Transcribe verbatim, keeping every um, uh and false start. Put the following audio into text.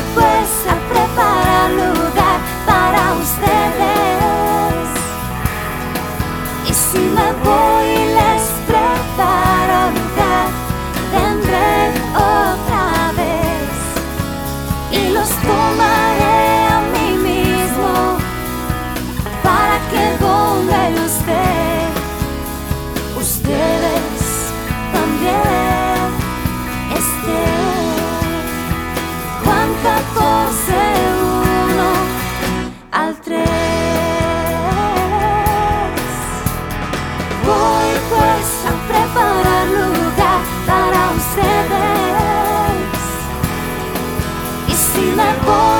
pues a preparar lugar para ustedes. Y si me voy y les preparo lugar, vendré otra vez y los tomaré a mí mismo, para que donde yo esté, ustedes también estén. Juan catorce, uno al tres. Voy pues a preparar lugar para ustedes, y si me voy